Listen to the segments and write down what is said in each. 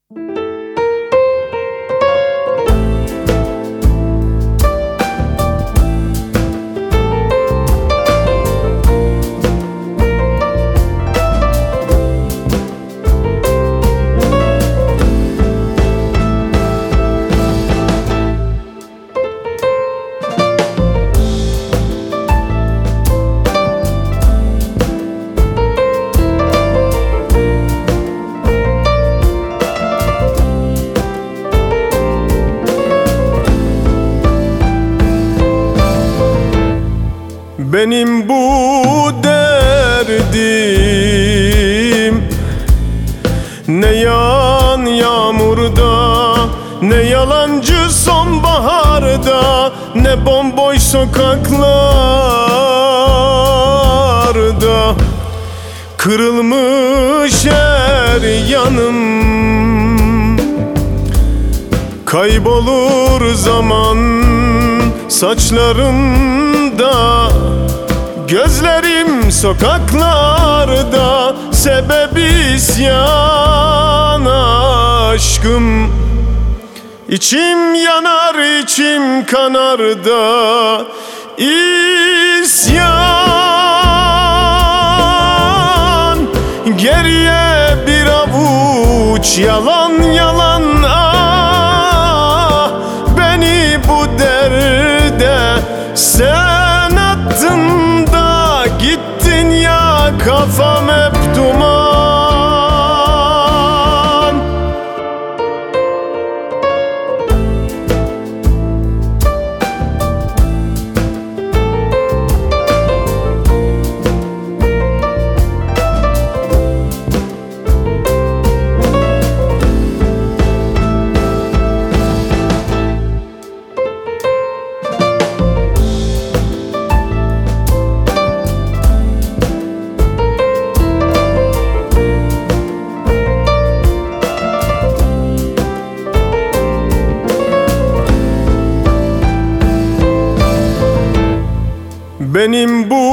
Benim bu derdim ne yağan yağmurda, ne yalancı sonbaharda, ne bomboş sokaklarda. Kırılmış her yanım, kaybolur zaman saçlarımda. Gözlerim sokaklarda, sebebi isyan aşkım. İçim yanar, içim kanar da isyan. Geriye bir avuç yalan yalan, ah. Beni bu derde sen attın, gittin ya, kafam hep duman. Benim bu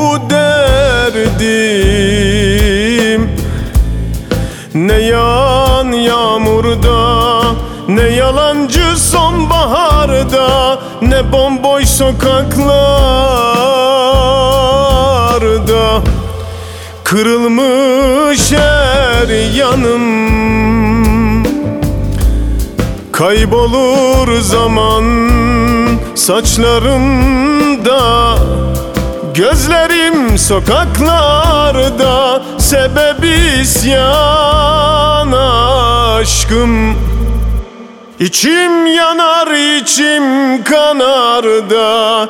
derdim ne yağan yağmurda, ne yalancı sonbaharda, ne bomboş sokaklarda. Kırılmış her yanım, kaybolur zaman saçlarımda. Gözlerim sokaklarda, sebebi isyan aşkım. İçim yanar, içim kanar da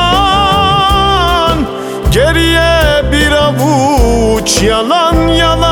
isyan. Geriye bir avuç yalan yalan,